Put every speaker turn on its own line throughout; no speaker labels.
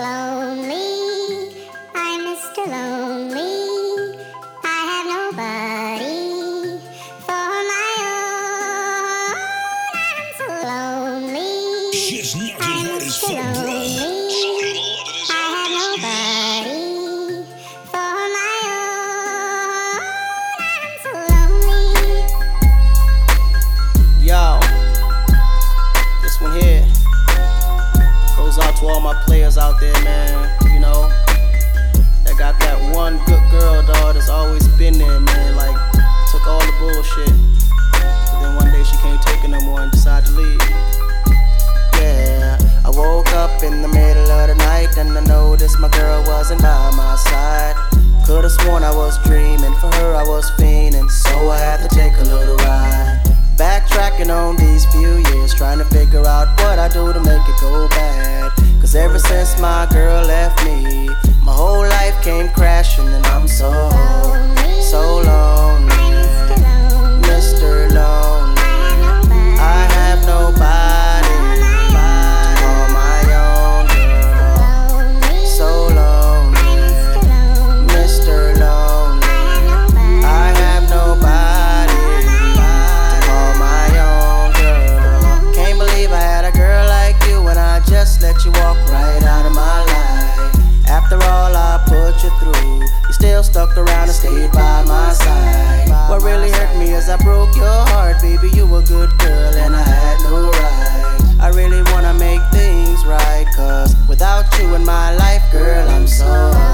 Lonely, I'm Mr. Lonely. I have nobody for my own. I'm so lonely.
Shit's knocking
I'm
hard as
Mr.
fuck, bro.
Lonely. I have nobody for my own. I'm so lonely.
Yo, this one here goes out to all my players out there, man. You know, that got that one good girl, dog, that's always been there, man. Like, took all the bullshit, but then one day she can't take it no more and decided to leave. Yeah, I woke up in the middle of the night and I noticed my girl wasn't by my side. Could've sworn I was dreaming, for her I was fiending, so I had to take a little ride. Backtracking on these few years, trying to figure out what I do to make it go bad. Cause ever since my girl left me, my whole life came crashing and I'm so lonely, Mr. Lonely. I have nobody to call my own girl. So lonely, Mr. Lonely. I have nobody to call my own girl. Can't believe I had a girl like you and I just let you walk right out of my life. After all I put you through, you still stuck around and stayed by my side. What really hurt me is I broke your heart, baby. You a good girl and I had no right. I really wanna make things right, cause without you in my life, girl, I'm so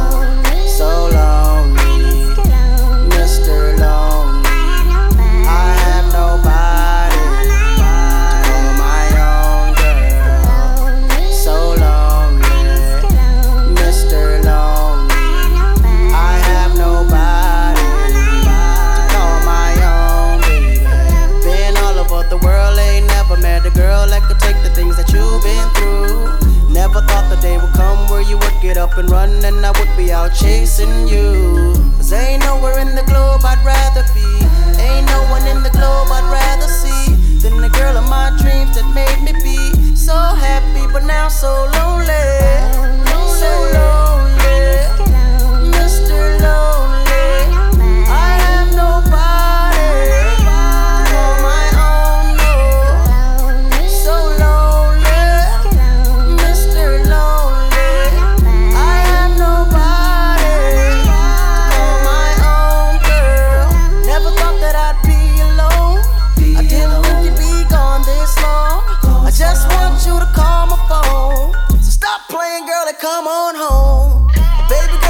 lonely, Mr. Lonely. I have nobody to call my own girl. So lonely, Mr. Lonely. I have nobody to call my own baby. Been all over the world, ain't never met a girl that could take the things that you've been through. Never thought the day would come where you would get up and run and I would be out chasing you. Cause ain't nowhere in the globe I'd rather be, ain't no one in the globe I'd rather see than the girl of my dreams that made me be so happy but now so lonely. So lonely, Mr. Lonely. I have nobody to call my own, no. So lonely, Mr. Lonely. I have nobody to call my own girl. Never thought that I'd be alone. I didn't think you'd be gone this long. I just want you to call my phone. So stop playing, girl, and come on home. Baby